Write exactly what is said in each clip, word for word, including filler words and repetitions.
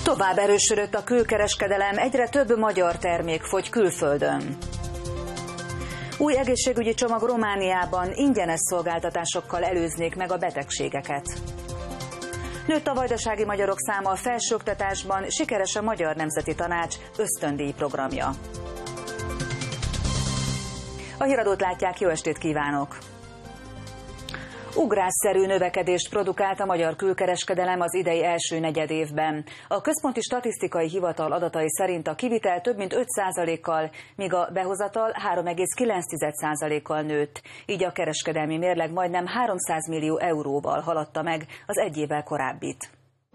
Tovább erősödött a külkereskedelem, egyre több magyar termék fogy külföldön. Új egészségügyi csomag Romániában, ingyenes szolgáltatásokkal előznék meg a betegségeket. Nőtt a vajdasági magyarok száma a felsőoktatásban, sikeres a Magyar Nemzeti Tanács ösztöndíj programja. A híradót látják, jó estét kívánok! Ugrásszerű növekedést produkált a magyar külkereskedelem az idei első negyedévben. A Központi Statisztikai Hivatal adatai szerint a kivitel több mint öt százalékkal, míg a behozatal három egész kilenc százalékkal nőtt. Így a kereskedelmi mérleg majdnem háromszáz millió euróval haladta meg az egy évvel korábbit.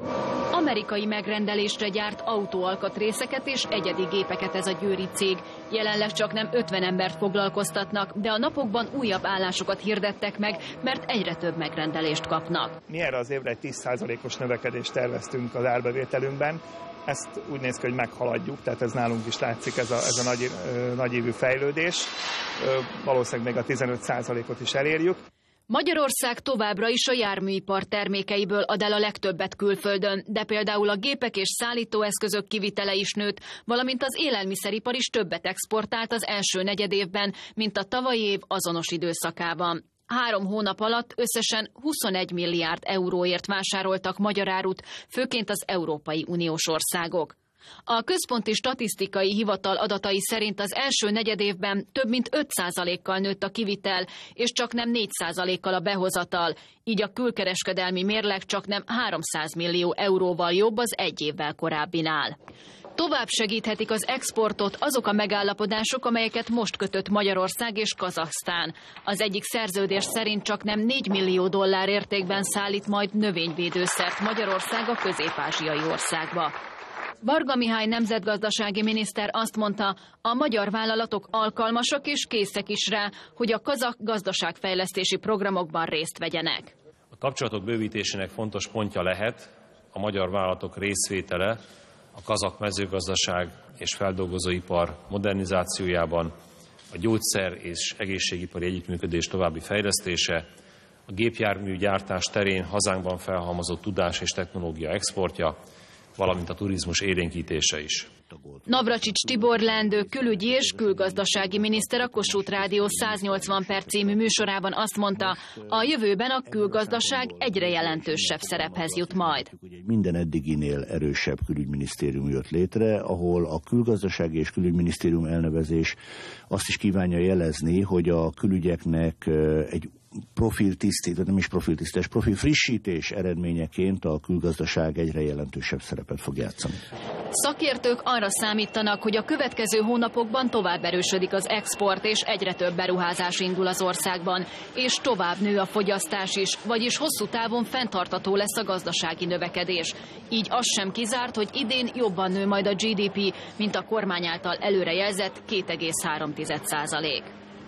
Amerikai megrendelésre gyárt autóalkatrészeket és egyedi gépeket ez a győri cég. Jelenleg csak nem ötven embert foglalkoztatnak, de a napokban újabb állásokat hirdettek meg, mert egyre több megrendelést kapnak. Mi erre az évre egy tíz százalékos növekedést terveztünk az árbevételünkben. Ezt úgy néz ki, hogy meghaladjuk, tehát ez nálunk is látszik, ez a, ez a nagy, nagyívű fejlődés. Valószínűleg még a tizenöt százalékot is elérjük. Magyarország továbbra is a járműipar termékeiből ad el a legtöbbet külföldön, de például a gépek és szállítóeszközök kivitele is nőtt, valamint az élelmiszeripar is többet exportált az első negyedévben, mint a tavalyi év azonos időszakában. Három hónap alatt összesen huszonegy milliárd euróért vásároltak magyar árut, főként az Európai Uniós országok. A Központi Statisztikai Hivatal adatai szerint az első negyedévben több mint öt százalékkal nőtt a kivitel, és csak nem négy százalékkal a behozatal, így a külkereskedelmi mérleg csak nem háromszáz millió euróval jobb az egy évvel korábbinál. Tovább segíthetik az exportot azok a megállapodások, amelyeket most kötött Magyarország és Kazahsztán. Az egyik szerződés szerint csak nem négy millió dollár értékben szállít majd növényvédőszert Magyarország a közép-ázsiai országba. Varga Mihály nemzetgazdasági miniszter azt mondta, a magyar vállalatok alkalmasak és készek is rá, hogy a kazah gazdaságfejlesztési programokban részt vegyenek. A kapcsolatok bővítésének fontos pontja lehet a magyar vállalatok részvétele a kazah mezőgazdaság és feldolgozóipar modernizációjában, a gyógyszer és egészségipari együttműködés további fejlesztése, a gépjárműgyártás terén hazánkban felhalmozott tudás és technológia exportja, valamint a turizmus élénkítése is. Navracsics Tibor leendő külügyi és külgazdasági miniszter a Kossuth Rádió száznyolcvan perc című műsorában azt mondta, a jövőben a külgazdaság egyre jelentősebb szerephez jut majd. Minden eddiginél erősebb külügyminisztérium jött létre, ahol a külgazdasági és külügyminisztérium elnevezés azt is kívánja jelezni, hogy a külügyeknek egy profiltisztítás, nem is profiltisztítás, profilfrissítés eredményeként a külgazdaság egyre jelentősebb szerepet fog játszani. Szakértők arra számítanak, hogy a következő hónapokban tovább erősödik az export, és egyre több beruházás indul az országban, és tovább nő a fogyasztás is, vagyis hosszú távon fenntartható lesz a gazdasági növekedés. Így az sem kizárt, hogy idén jobban nő majd a gé dé pé, mint a kormány által előrejelzett két egész három százalék.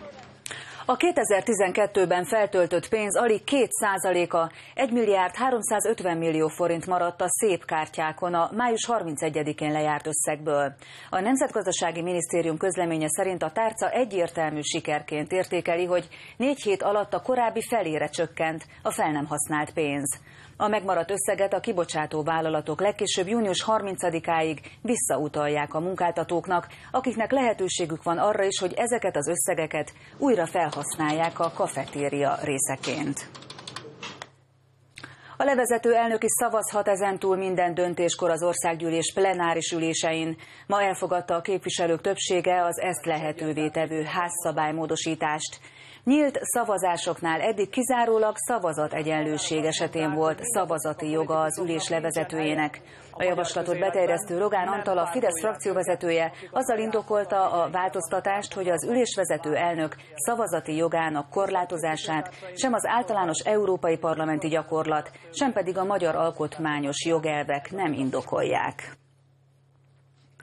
A kétezer-tizenkettőben feltöltött pénz alig két százaléka, egy milliárd háromszázötven millió forint maradt a szép kártyákon a május harmincegyedikén lejárt összegből. A Nemzetgazdasági Minisztérium közleménye szerint a tárca egyértelmű sikerként értékeli, hogy négy hét alatt a korábbi felére csökkent a fel nem használt pénz. A megmaradt összeget a kibocsátó vállalatok legkésőbb június harmincadikáig visszautalják a munkáltatóknak, akiknek lehetőségük van arra is, hogy ezeket az összegeket újra felhasználják a kafetéria részeként. A levezető elnök is szavazhat ezentúl minden döntéskor az országgyűlés plenáris ülésein. Ma elfogadta a képviselők többsége az ezt lehetővé tevő házszabálymódosítást. Nyílt szavazásoknál eddig kizárólag szavazategyenlőség esetén volt szavazati joga az ülés levezetőjének. A javaslatot beterjesztő Rogán Antal, a Fidesz frakcióvezetője azzal indokolta a változtatást, hogy az ülésvezető elnök szavazati jogának korlátozását sem az általános európai parlamenti gyakorlat, sem pedig a magyar alkotmányos jogelvek nem indokolják.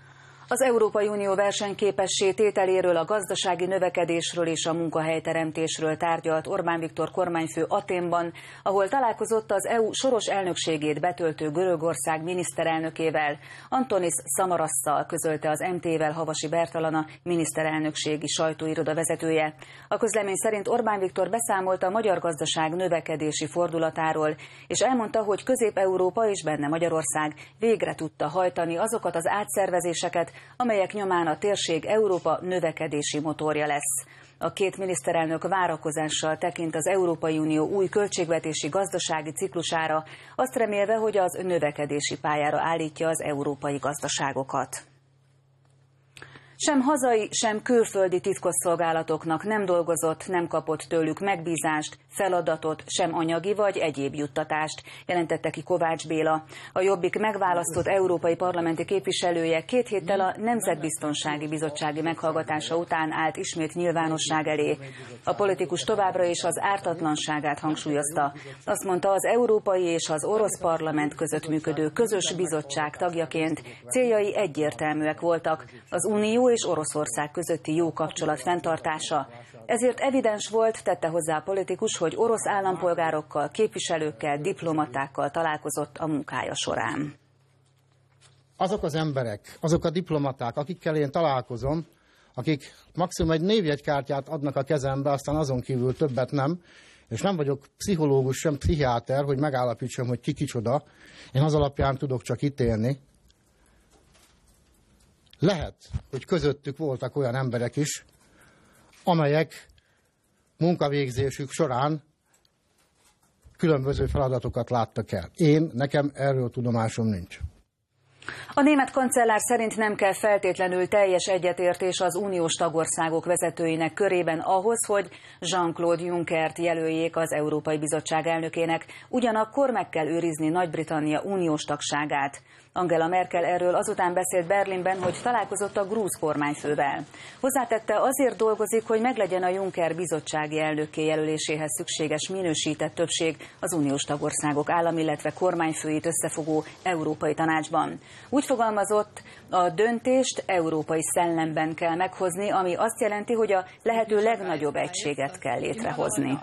Az Európai Unió versenyképessé tételéről, a gazdasági növekedésről és a munkahelyteremtésről tárgyalt Orbán Viktor kormányfő Athénban, ahol találkozott az é u soros elnökségét betöltő Görögország miniszterelnökével. Antonis Samarasszal közölte az em té-vel Havasi Bertalan, miniszterelnökségi sajtóiroda vezetője. A közlemény szerint Orbán Viktor beszámolt a magyar gazdaság növekedési fordulatáról, és elmondta, hogy Közép-Európa és benne Magyarország végre tudta hajtani azokat az átszervezéseket, amelyek nyomán a térség Európa növekedési motorja lesz. A két miniszterelnök várakozással tekint az Európai Unió új költségvetési gazdasági ciklusára, azt remélve, hogy az növekedési pályára állítja az európai gazdaságokat. Sem hazai, sem külföldi titkosszolgálatoknak nem dolgozott, nem kapott tőlük megbízást, feladatot, sem anyagi vagy egyéb juttatást, jelentette ki Kovács Béla. A Jobbik megválasztott európai parlamenti képviselője két héttel a Nemzetbiztonsági Bizottsági meghallgatása után állt ismét nyilvánosság elé. A politikus továbbra is az ártatlanságát hangsúlyozta. Azt mondta, az európai és az orosz parlament között működő közös bizottság tagjaként céljai egyértelműek voltak. Az Unió és Oroszország közötti jó kapcsolat fenntartása. Ezért evidens volt, tette hozzá a politikus, hogy orosz állampolgárokkal, képviselőkkel, diplomatákkal találkozott a munkája során. Azok az emberek, azok a diplomaták, akikkel én találkozom, akik maximum egy névjegykártyát adnak a kezembe, aztán azon kívül többet nem, és nem vagyok pszichológus, sem pszichiáter, hogy megállapítsam, hogy ki kicsoda. Én az alapján tudok csak ítélni. Lehet, hogy közöttük voltak olyan emberek is, amelyek munkavégzésük során különböző feladatokat láttak el. Én, nekem erről tudomásom nincs. A német kancellár szerint nem kell feltétlenül teljes egyetértés az uniós tagországok vezetőinek körében ahhoz, hogy Jean-Claude Junckert jelöljék az Európai Bizottság elnökének, ugyanakkor meg kell őrizni Nagy-Britannia uniós tagságát. Angela Merkel erről azután beszélt Berlinben, hogy találkozott a grúz kormányfővel. Hozzátette, azért dolgozik, hogy meglegyen a Juncker bizottsági elnökké jelöléséhez szükséges minősített többség az uniós tagországok állam, illetve kormányfőit összefogó Európai Tanácsban. Úgy fogalmazott, a döntést európai szellemben kell meghozni, ami azt jelenti, hogy a lehető legnagyobb egységet kell létrehozni.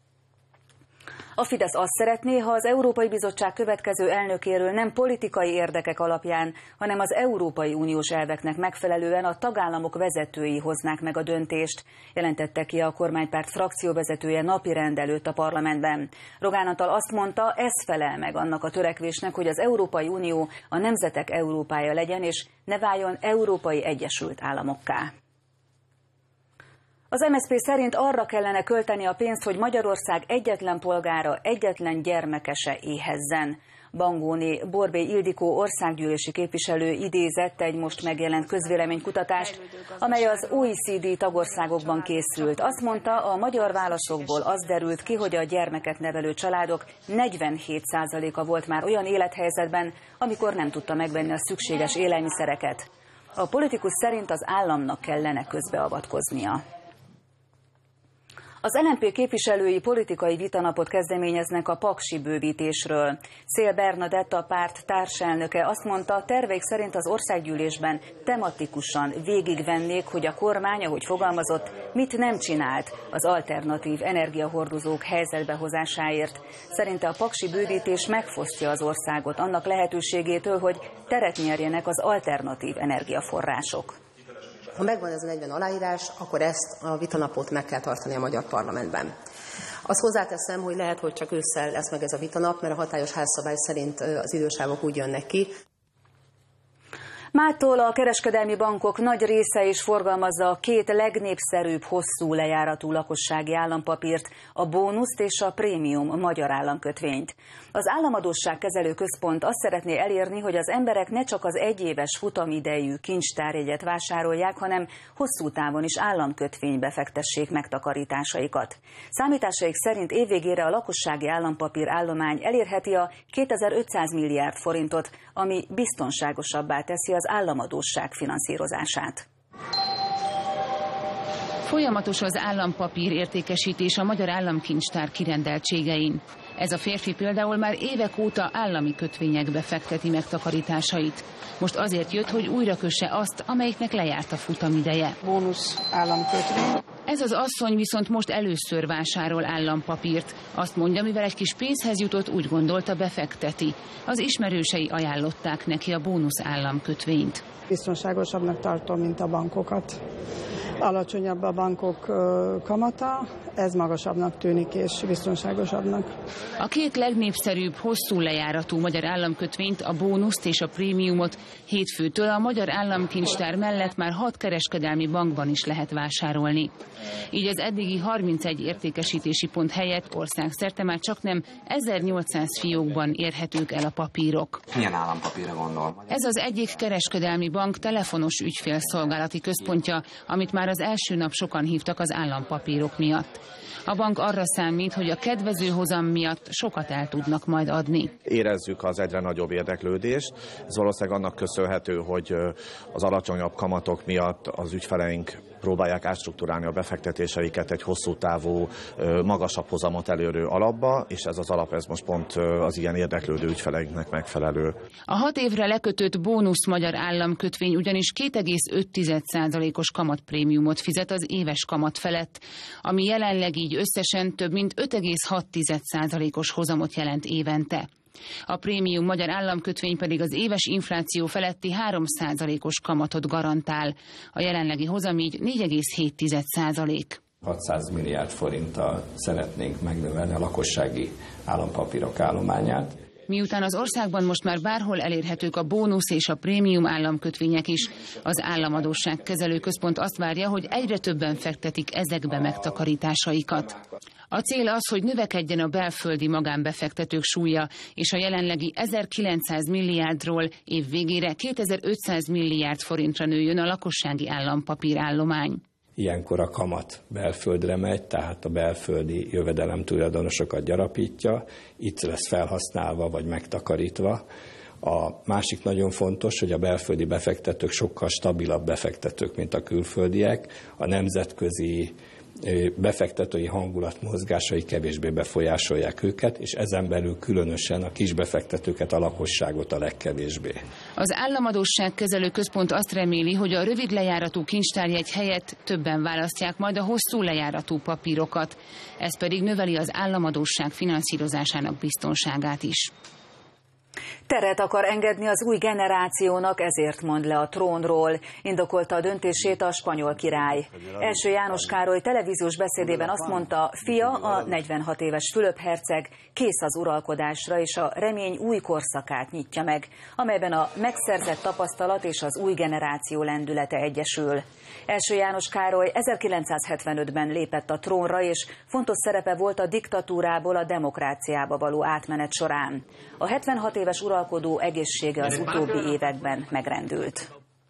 A Fidesz azt szeretné, ha az Európai Bizottság következő elnökéről nem politikai érdekek alapján, hanem az Európai Uniós elveknek megfelelően a tagállamok vezetői hoznák meg a döntést, jelentette ki a kormánypárt frakcióvezetője napirend előtt a parlamentben. Rogán Antal azt mondta, ez felel meg annak a törekvésnek, hogy az Európai Unió a nemzetek Európája legyen, és ne váljon Európai Egyesült Államokká. Az em es zé pé szerint arra kellene költeni a pénzt, hogy Magyarország egyetlen polgára, egyetlen gyermeke se éhezzen. Bangóni Borbély Ildikó országgyűlési képviselő idézett egy most megjelent közvéleménykutatást, amely az o e cé dé tagországokban készült. Azt mondta, a magyar válaszokból az derült ki, hogy a gyermeket nevelő családok negyvenhét százaléka volt már olyan élethelyzetben, amikor nem tudta megvenni a szükséges élelmiszereket. A politikus szerint az államnak kellene közbeavatkoznia. Az el em pé képviselői politikai vitanapot kezdeményeznek a paksi bővítésről. Szél Bernadett, a párt társelnöke azt mondta, terveik szerint az országgyűlésben tematikusan végigvennék, hogy a kormány, ahogy fogalmazott, mit nem csinált az alternatív energiahordozók helyzetbe hozásáért. Szerinte a paksi bővítés megfosztja az országot annak lehetőségétől, hogy teret nyerjenek az alternatív energiaforrások. Ha megvan ez a negyven aláírás, akkor ezt a vitanapot meg kell tartani a magyar parlamentben. Azt hozzáteszem, hogy lehet, hogy csak ősszel lesz meg ez a vitanap, mert a hatályos házszabály szerint az idősávok úgy jönnek ki. Mától a kereskedelmi bankok nagy része is forgalmazza a két legnépszerűbb hosszú lejáratú lakossági állampapírt, a bónuszt és a prémium magyar államkötvényt. Az Államadósságkezelő Központ azt szeretné elérni, hogy az emberek ne csak az egyéves futamidejű kincstárjegyet vásárolják, hanem hosszú távon is államkötvénybe fektessék megtakarításaikat. Számításaik szerint évvégére a lakossági állampapír állomány elérheti a kétezer-ötszáz milliárd forintot, ami biztonságosabbá teszi az államadósság finanszírozását. Folyamatos az állampapír értékesítés a Magyar Államkincstár kirendeltségein. Ez a férfi például már évek óta állami kötvényekbe fekteti megtakarításait. Most azért jött, hogy újra kösse azt, amelyiknek lejárt a futamideje. Bónusz államkötvény. Ez az asszony viszont most először vásárol állampapírt. Azt mondja, mivel egy kis pénzhez jutott, úgy gondolta, befekteti. Az ismerősei ajánlották neki a bónusz államkötvényt. Biztonságosabbnak tartom, mint a bankokat. Alacsonyabb a bankok kamata, ez magasabbnak tűnik és biztonságosabbnak. A két legnépszerűbb, hosszú lejáratú magyar államkötvényt, a bónuszt és a prémiumot hétfőtől a Magyar Államkincstár mellett már hat kereskedelmi bankban is lehet vásárolni. Így az eddigi harmincegy értékesítési pont helyett országszerte már csaknem ezernyolcszáz fiókban érhetők el a papírok. Milyen állampapírra gondol? Ez az egyik kereskedelmi bank telefonos ügyfélszolgálati központja, amit már az első nap sokan hívtak az állampapírok miatt. A bank arra számít, hogy a kedvező hozam miatt sokat el tudnak majd adni. Érezzük az egyre nagyobb érdeklődést. Ez valószínűleg annak köszönhető, hogy az alacsonyabb kamatok miatt az ügyfeleink próbálják átstruktúrálni a befektetéseiket egy hosszú távú, magasabb hozamot elérő alapba, és ez az alap ez most pont az ilyen érdeklődő ügyfeleinknek megfelelő. A hat évre lekötött bónusz magyar államkötvény ugyanis két egész öt százalékos kamatprémiumot fizet az éves kamat felett, ami jelenleg így összesen több mint öt egész hat százalékos hozamot jelent évente. A prémium magyar államkötvény pedig az éves infláció feletti három százalékos kamatot garantál. A jelenlegi hozam így négy egész hét százalék. hatszáz milliárd forinttal szeretnénk megnövelni a lakossági állampapírok állományát. Miután az országban most már bárhol elérhetők a bónusz és a prémium államkötvények is, az Államadósságkezelő Központ azt várja, hogy egyre többen fektetik ezekbe megtakarításaikat. A cél az, hogy növekedjen a belföldi magánbefektetők súlya, és a jelenlegi ezerkilencszáz milliárdról év végére kétezer-ötszáz milliárd forintra nőjön a lakossági állampapírállomány. Ilyenkor a kamat belföldre megy, tehát a belföldi jövedelem tulajdonosokat gyarapítja, itt lesz felhasználva vagy megtakarítva. A másik nagyon fontos, hogy a belföldi befektetők sokkal stabilabb befektetők, mint a külföldiek. A nemzetközi befektetői hangulat mozgásai kevésbé befolyásolják őket, és ezen belül különösen a kisbefektetőket, a lakosságot a legkevésbé. Az Államadósságkezelő Központ azt reméli, hogy a rövid lejáratú kincstárjegy helyett többen választják majd a hosszú lejáratú papírokat. Ez pedig növeli az államadósság finanszírozásának biztonságát is. Teret akar engedni az új generációnak, ezért mond le a trónról, indokolta a döntését a spanyol király. Első János Károly televíziós beszédében azt mondta, fia, a negyvenhat éves Fülöp herceg kész az uralkodásra, és a remény új korszakát nyitja meg, amelyben a megszerzett tapasztalat és az új generáció lendülete egyesül. Első János Károly ezerkilencszázhetvenötben lépett a trónra, és fontos szerepe volt a diktatúrából a demokráciába való átmenet során. A hetvenhat éves uralkodó egészsége az utóbbi években megrendült.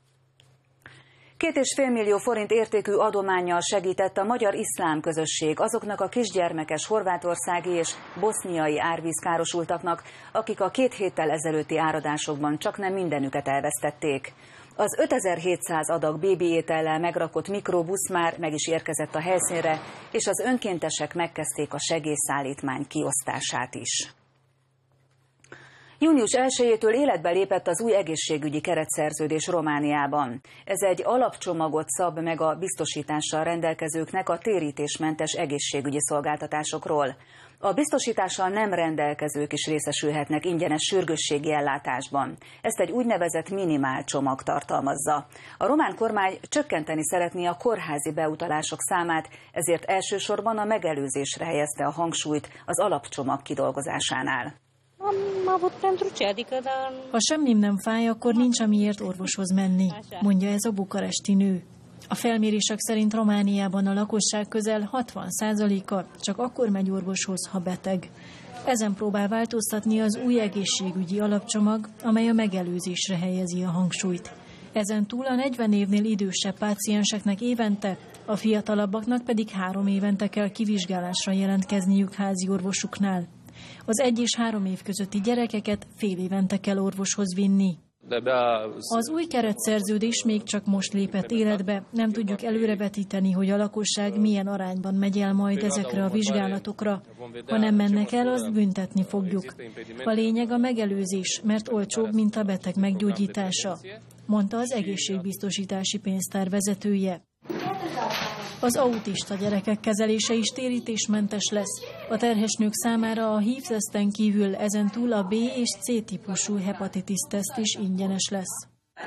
Két és fél millió forint értékű adománnyal segített a magyar iszlám közösség azoknak a kisgyermekes horvátországi és boszniai árvízkárosultaknak, akik a két héttel ezelőtti áradásokban csaknem mindenüket elvesztették. Az ötezer-hétszáz adag bébi étellel megrakott mikrobusz már meg is érkezett a helyszínre, és az önkéntesek megkezdték a segélyszállítmány kiosztását is. június elsejétől életbe lépett az új egészségügyi keretszerződés Romániában. Ez egy alapcsomagot szab meg a biztosítással rendelkezőknek a térítésmentes egészségügyi szolgáltatásokról. A biztosítással nem rendelkezők is részesülhetnek ingyenes sürgősségi ellátásban. Ezt egy úgynevezett minimál csomag tartalmazza. A román kormány csökkenteni szeretné a kórházi beutalások számát, ezért elsősorban a megelőzésre helyezte a hangsúlyt az alapcsomag kidolgozásánál. Ha semmim nem fáj, akkor nincs amiért orvoshoz menni, mondja ez a bukaresti nő. A felmérések szerint Romániában a lakosság közel hatvan százaléka csak akkor megy orvoshoz, ha beteg. Ezen próbál változtatni az új egészségügyi alapcsomag, amely a megelőzésre helyezi a hangsúlyt. Ezen túl a negyven évnél idősebb pácienseknek évente, a fiatalabbaknak pedig három évente kell kivizsgálásra jelentkezniük házi orvosuknál. Az egy és három év közötti gyerekeket fél évente kell orvoshoz vinni. Az új keretszerződés még csak most lépett életbe, nem tudjuk előrevetíteni, hogy a lakosság milyen arányban megy el majd ezekre a vizsgálatokra. Ha nem mennek el, azt büntetni fogjuk. A lényeg a megelőzés, mert olcsóbb, mint a beteg meggyógyítása, mondta az egészségbiztosítási pénztár vezetője. Az autista gyerekek kezelése is térítésmentes lesz. A terhes nők számára a há i vé-teszten kívül ezentúl a B és C típusú hepatitis-teszt is ingyenes lesz.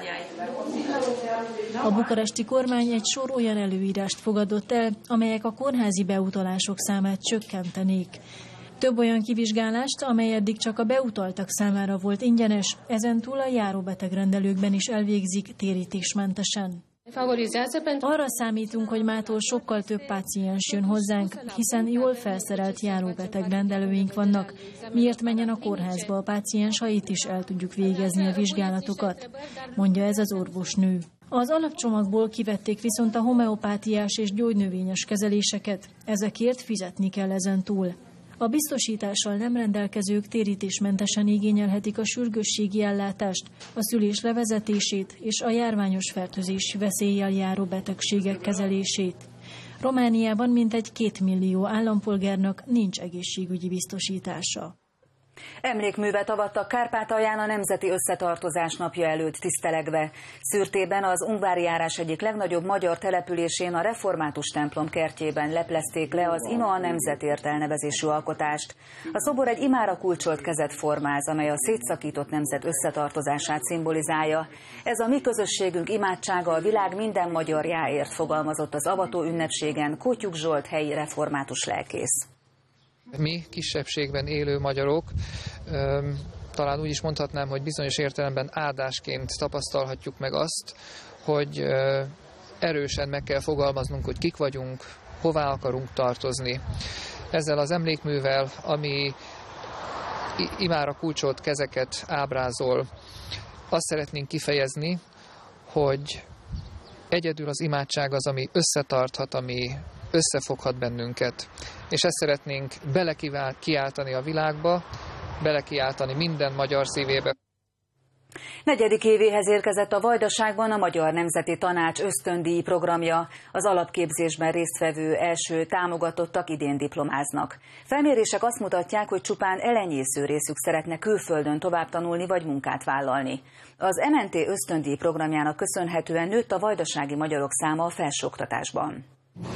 A bukaresti kormány egy sor olyan előírást fogadott el, amelyek a kórházi beutalások számát csökkentenék. Több olyan kivizsgálást, amely eddig csak a beutaltak számára volt ingyenes, ezentúl a járóbetegrendelőkben is elvégzik térítésmentesen. Arra számítunk, hogy mától sokkal több páciens jön hozzánk, hiszen jól felszerelt járóbetegrendelőink vannak. Miért menjen a kórházba a páciens, ha itt is el tudjuk végezni a vizsgálatokat, mondja ez az orvosnő. Az alapcsomagból kivették viszont a homeopátiás és gyógynövényes kezeléseket, ezekért fizetni kell ezentúl. A biztosítással nem rendelkezők térítésmentesen igényelhetik a sürgősségi ellátást, a szülés levezetését és a járványos fertőzési veszéllyel járó betegségek kezelését. Romániában mintegy két millió állampolgárnak nincs egészségügyi biztosítása. Emlékművet avattak Kárpátalján a Nemzeti Összetartozás napja előtt tisztelegve. Szürtében az Ungvári járás egyik legnagyobb magyar településén a református templom kertjében leplezték le az Ima a nemzetért elnevezésű alkotást. A szobor egy imára kulcsolt kezet formáz, amely a szétszakított nemzet összetartozását szimbolizálja. Ez a mi közösségünk imádsága a világ minden magyarjáért, fogalmazott az avató ünnepségen Kótyuk Zsolt helyi református lelkész. Mi kisebbségben élő magyarok, talán úgy is mondhatnám, hogy bizonyos értelemben áldásként tapasztalhatjuk meg azt, hogy erősen meg kell fogalmaznunk, hogy kik vagyunk, hová akarunk tartozni. Ezzel az emlékművel, ami imára kulcsolt kezeket ábrázol, azt szeretnénk kifejezni, hogy egyedül az imádság az, ami összetarthat, ami összefoghat bennünket. És ezt szeretnénk belekiáltani a világba, belekiáltani minden magyar szívébe. Negyedik évéhez érkezett a Vajdaságban a Magyar Nemzeti Tanács ösztöndíj programja. Az alapképzésben résztvevő első támogatottak idén diplomáznak. Felmérések azt mutatják, hogy csupán elenyésző részük szeretne külföldön tovább tanulni vagy munkát vállalni. Az em en té ösztöndíj programjának köszönhetően nőtt a vajdasági magyarok száma a felsőoktatásban.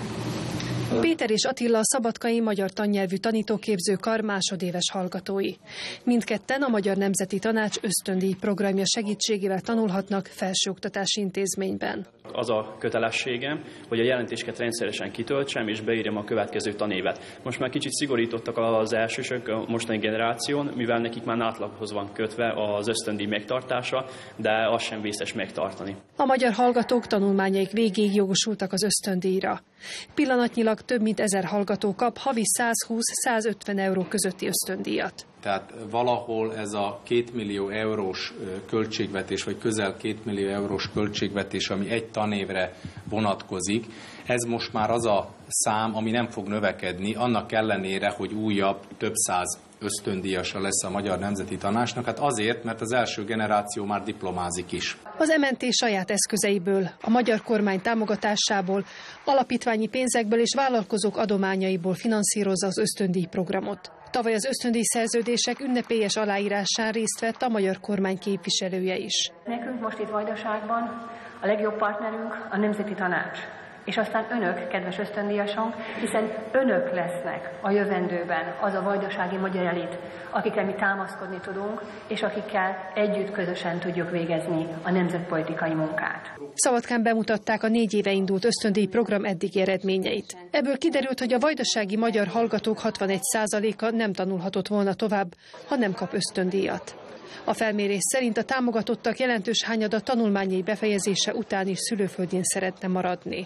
Péter és Attila a szabadkai magyar tannyelvű tanítóképző kar másodéves hallgatói. Mindketten a Magyar Nemzeti Tanács ösztöndíj programja segítségével tanulhatnak felsőoktatási intézményben. Az a kötelességem, hogy a jelentéseket rendszeresen kitöltsem és beírjam a következő tanévet. Most már kicsit szigorítottak az elsősök a mostani generáción, mivel nekik már átlaghoz van kötve az ösztöndíj megtartása, de az sem vészes megtartani. A magyar hallgatók tanulmányaik végéig jogosultak az ösztöndíjra. Pillanatnyilag több mint ezer hallgató kap havi százhúsz-százötven euró közötti ösztöndíjat. Tehát valahol ez a két millió eurós költségvetés, vagy közel két millió eurós költségvetés, ami egy tanévre vonatkozik, ez most már az a szám, ami nem fog növekedni, annak ellenére, hogy újabb, több száz ösztöndíjasa lesz a Magyar Nemzeti Tanácsnak, hát azért, mert az első generáció már diplomázik is. Az em en té saját eszközeiből, a magyar kormány támogatásából, alapítványi pénzekből és vállalkozók adományaiból finanszírozza az ösztöndíj programot. Tavaly az ösztöndíj szerződések ünnepélyes aláírásán részt vett a magyar kormány képviselője is. Nekünk most itt Vajdaságban a legjobb partnerünk a Nemzeti Tanács. És aztán önök, kedves ösztöndíjasok, hiszen önök lesznek a jövendőben az a vajdasági magyar elit, akikre mi támaszkodni tudunk, és akikkel együtt közösen tudjuk végezni a nemzetpolitikai munkát. Szabadkán bemutatták a négy éve indult ösztöndíj program eddigi eredményeit. Ebből kiderült, hogy a vajdasági magyar hallgatók hatvanegy százaléka nem tanulhatott volna tovább, ha nem kap ösztöndíjat. A felmérés szerint a támogatottak jelentős hányada tanulmányai befejezése után is szülőföldjén szeretne maradni.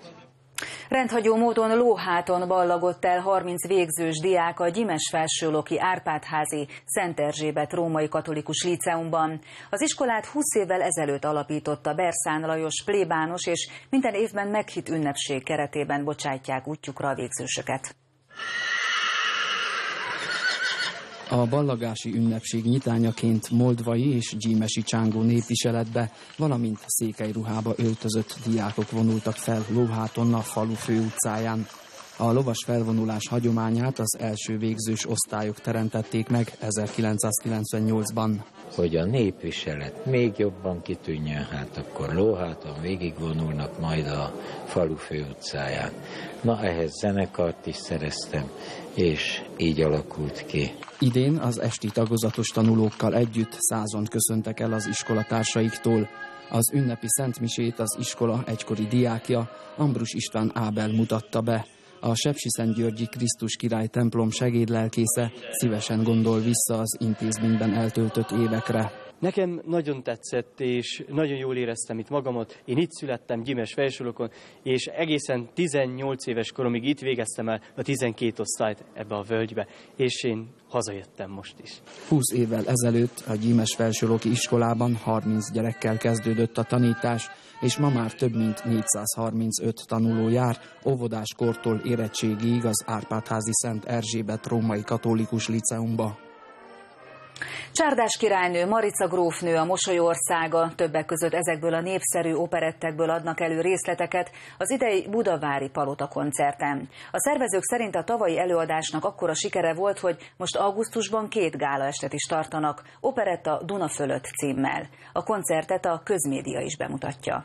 Rendhagyó módon lóháton ballagott el harminc végzős diák a Gyimes Felsőloki Árpád-házi Szent Erzsébet római katolikus líceumban. Az iskolát húsz évvel ezelőtt alapította Berszán Lajos plébános, és minden évben meghitt ünnepség keretében bocsátják útjukra a végzősöket. A ballagási ünnepség nyitányaként moldvai és gyímesi csángó népviseletbe, valamint székely ruhába öltözött diákok vonultak fel Lóháton a falu főutcáján. A lovas felvonulás hagyományát az első végzős osztályok teremtették meg ezerkilencszázkilencvennyolcban. Hogy a népviselet még jobban kitűnjön, hát akkor Lóháton végigvonulnak majd a falu főutcáján. Na, ehhez zenekart is szereztem, és így alakult ki. Idén az esti tagozatos tanulókkal együtt százon köszöntek el az iskolatársaiktól. Az ünnepi szentmisét az iskola egykori diákja, Ambrus István Ábel mutatta be. A Sepsiszentgyörgyi Krisztus Király templom segédlelkésze szívesen gondol vissza az intézményben eltöltött évekre. Nekem nagyon tetszett, és nagyon jól éreztem itt magamat. Én itt születtem, Gyímes Felsőlokon, és egészen tizennyolc éves koromig itt végeztem el a tizenkét osztályt ebbe a völgybe, és én hazajöttem most is. húsz évvel ezelőtt a Gyímes Felsőloki iskolában harminc gyerekkel kezdődött a tanítás, és ma már több mint négyszázharmincöt tanuló jár, óvodás kortól érettségig az Árpád-házi Szent Erzsébet római katolikus liceumba. Csárdás királynő, Marica grófnő, a Mosoly országa, többek között ezekből a népszerű operettekből adnak elő részleteket az idei budavári Palota koncerten. A szervezők szerint a tavalyi előadásnak akkora sikere volt, hogy most augusztusban két gálaestet is tartanak, operetta Duna fölött címmel. A koncertet a közmédia is bemutatja.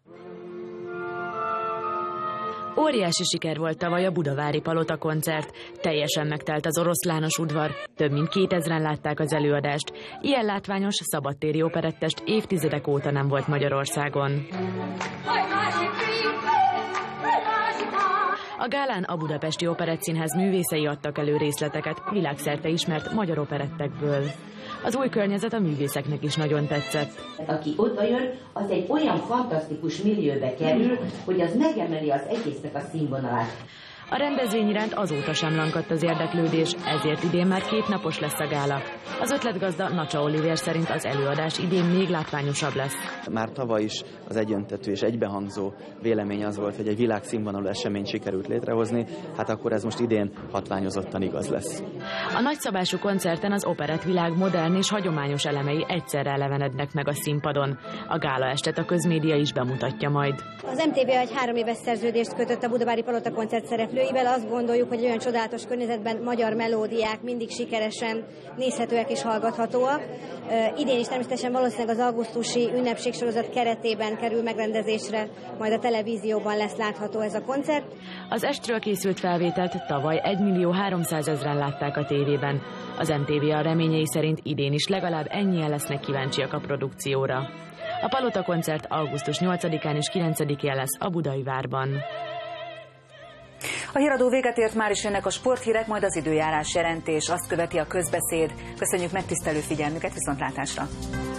Óriási siker volt tavaly a budavári Palota koncert. Teljesen megtelt az oroszlános udvar. Több mint kétezren látták az előadást. Ilyen látványos, szabadtéri operettest évtizedek óta nem volt Magyarországon. A gálán a Budapesti Operettszínház művészei adtak elő részleteket világszerte ismert magyar operettekből. Az új környezet a művészeknek is nagyon tetszett. Aki odajön, az egy olyan fantasztikus millióbe kerül, hogy az megemeli az egésznek a színvonalát. A rendezvény iránt azóta sem lankadt az érdeklődés, ezért idén már két napos lesz a gála. Az ötletgazda Nacsa Olivér szerint az előadás idén még látványosabb lesz. Már tavaly is az egyöntetű és egybehangzó vélemény az volt, hogy egy világszínvonalú eseményt sikerült létrehozni, hát akkor ez most idén hatványozottan igaz lesz. A nagyszabású koncerten az operettvilág modern és hagyományos elemei egyszerre elevenednek meg a színpadon. A gála estet a közmédia is bemutatja majd. Az em té vé egy három éves szerződést kötött a budavári Palota koncert szereplőivel. Azt gondoljuk, hogy olyan csodálatos környezetben magyar melódiák mindig sikeresen nézhetőek és hallgathatóak. Idén is természetesen valószínűleg az augusztusi ünnepségsorozat keretében kerül megrendezésre, majd a televízióban lesz látható ez a koncert. Az estről készült felvételt tavaly egymillió háromszázezren látták a tévében. Az em té vé a reményei szerint idén is legalább ennyien lesznek kíváncsiak a produkcióra. A Palota koncert augusztus nyolcadikán és kilencedikén lesz a Budai Várban. A híradó véget ért, már is jönnek a sporthírek, majd az időjárás jelentés, azt követi a közbeszéd. Köszönjük megtisztelő figyelmüket, viszontlátásra!